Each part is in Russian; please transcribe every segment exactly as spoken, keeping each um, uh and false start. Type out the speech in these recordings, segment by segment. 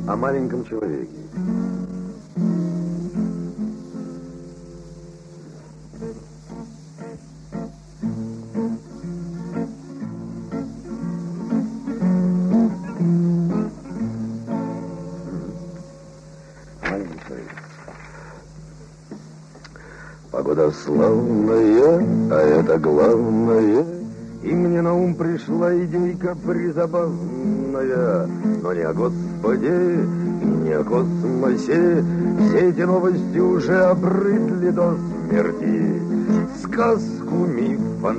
о маленьком человеке. Погода славная, а это главное. И мне на ум пришла идейка призабавная. Но не о Господе, и не о космосе. Все эти новости уже обрыдли до смерти. Сказку, миф,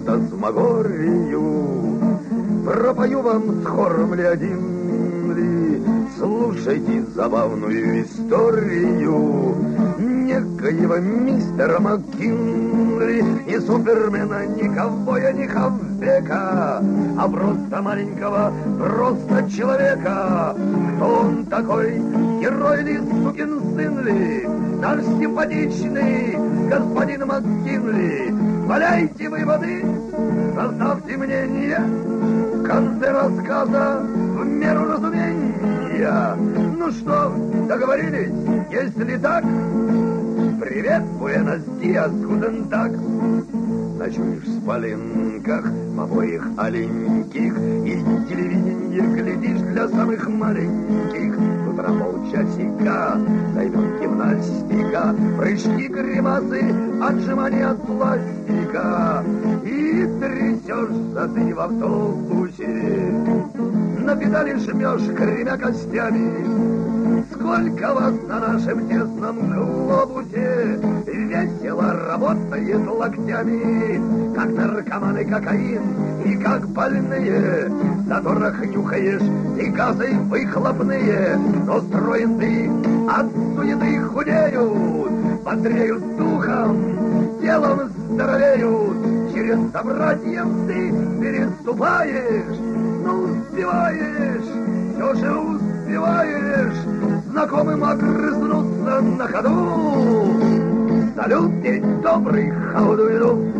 фантасмагорию пропою вам с хором ли один ли. Слушайте забавную историю некоего мистера МакКинли. Не супермена, ни ковбоя, ни хавбека, а просто маленького, просто человека. Кто он такой, герой ли, сукин сын ли, наш симпатичный господин МакКинли? Валяйте выводы, составьте мнение, в конце рассказа в меру разумения. Ну что, договорились? Если так, привет, буэнос-диас, гутен так. Ночуешь в спаленках в обоих аленьких, и телевиденье глядишь для самых маленьких. С утра полчасика займет гимнастика, прыжки, гримасы, отжимания от пластика. И трясешься ты в автобусе, на педали жмешь, кривя костями. Сколько вас на нашем тесном глобусе весело работает локтями, как наркоманы кокаин и как больные. В заторах нюхаешь и газы выхлопные, но строен ты от суеты худеют, бодреют духом, телом здоровеют. Через собратьев ты переступаешь, но успеваешь, все же успеваешь знакомым огрызнуться на ходу. Салют, день добрый, how do you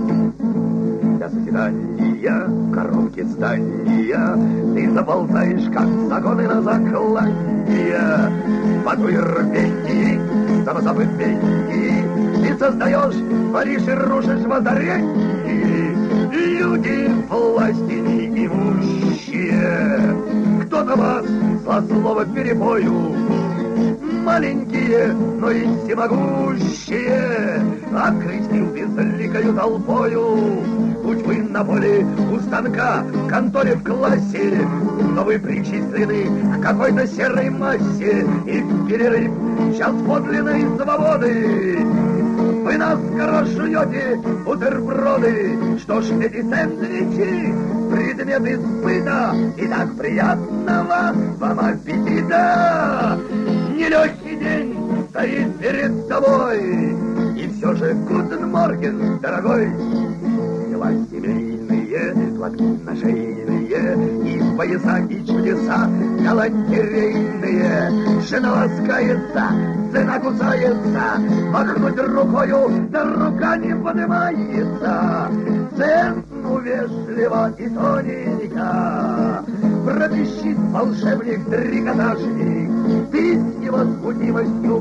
do? Для созидания коробки здания ты заползаешь, как законы на заклание. Подуй рвеньи, самозабвеньи, ты создаешь, творишь и рушишь воззреньи. Люди власти неимущие, кто-то вас со слова перебою. Маленькие, но и всемогущие, окрестил безликою толпою. Будь вы на поле у станка, в конторе, в классе, но вы причислены к какой-то серой массе, и в перерыв час подлинной свободы вы наскоро жуете бутерброды. Что ж, эти сэндвичи — предметы сбыта, и так приятного вам аппетита. Нелегкий день стоит перед тобой, и все же гутен морген, дорогой. Дела семейные, платки нашейные, и пояса, и чудеса галантерейные. Жена ласкается, цена кусается, махнуть рукою, да рука не поднимается. Цену вежливо и тоненько пропищит волшебник-трикотажник, ты с невозмутимостью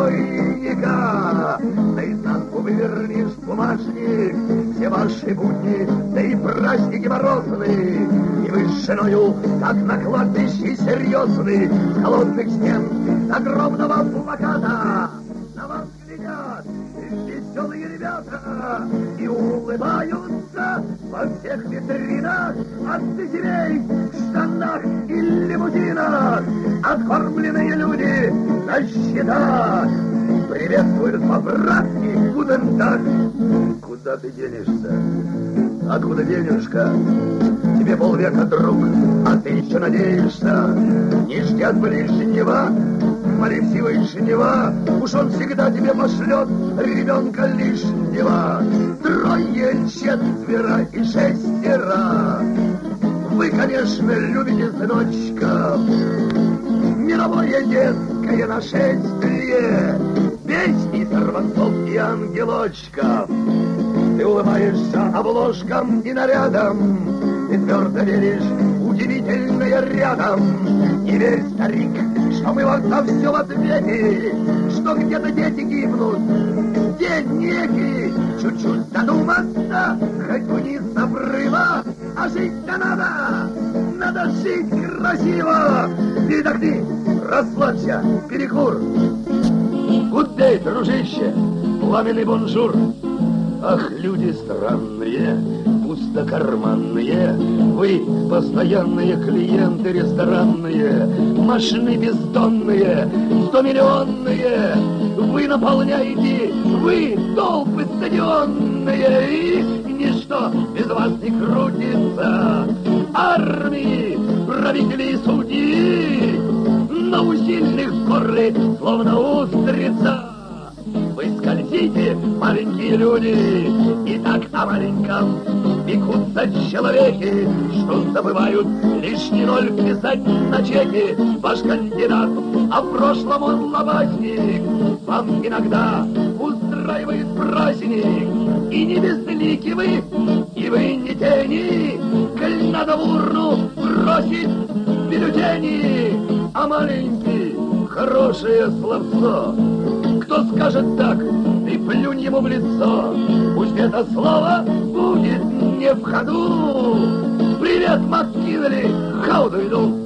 покойника. Наизнанку вывернешь бумажник, все ваши будни, да и праздники морозные, и вы с женою, как на кладбище серьезны, с холодных стен огромного плаката на вас глядят веселые ребята и улыбаются во всех витринах от семей в штанах и лимузинах. Откормленные люди на счетах приветствуют по-братски гутен так. Куда ты денешься? Откуда денежка? Тебе полвека, друг, а ты еще надеешься. Не жди от ближнего, моли Всевышнего, уж он всегда тебе пошлет ребенка лишнего. Трое, четверо и шестеро. Вы, конечно, любите, сыночка, мировое детское нашествие, песни сорванцов и ангелочков. Ты улыбаешься обложкам и нарядам, ты твердо веришь удивительное рядом. Не верь, старик, что а мы вам за все в ответе, что где-то дети гибнут. День некий, чуть-чуть задуматься, хоть вниз с обрыва, а жить-то надо, надо жить красиво. Передохни, расслабься, перекур. Гудей, дружище, пламенный бонжур. Ах, люди странные, пустокарманные, вы постоянные клиенты ресторанные, машины бездонные, стомиллионные, вы наполняете, вы толпы стадионные, и ничто без вас не крутится. Армии, правители и судьи, на усильных горле, словно устрица. Вы скользите, маленькие люди, и так о маленьком пекутся человеки, что забывают лишний ноль вписать на чеке. Ваш кандидат, а в прошлом он лобазник, вам иногда устраивает праздник. И не безлики вы, и вы не тени, коль надо в урну бросить бюллетени. А маленький, хорошее словцо, кто скажет так, ты плюнь ему в лицо. Пусть это слово будет не в ходу. Привет, МакКинли, how do you do?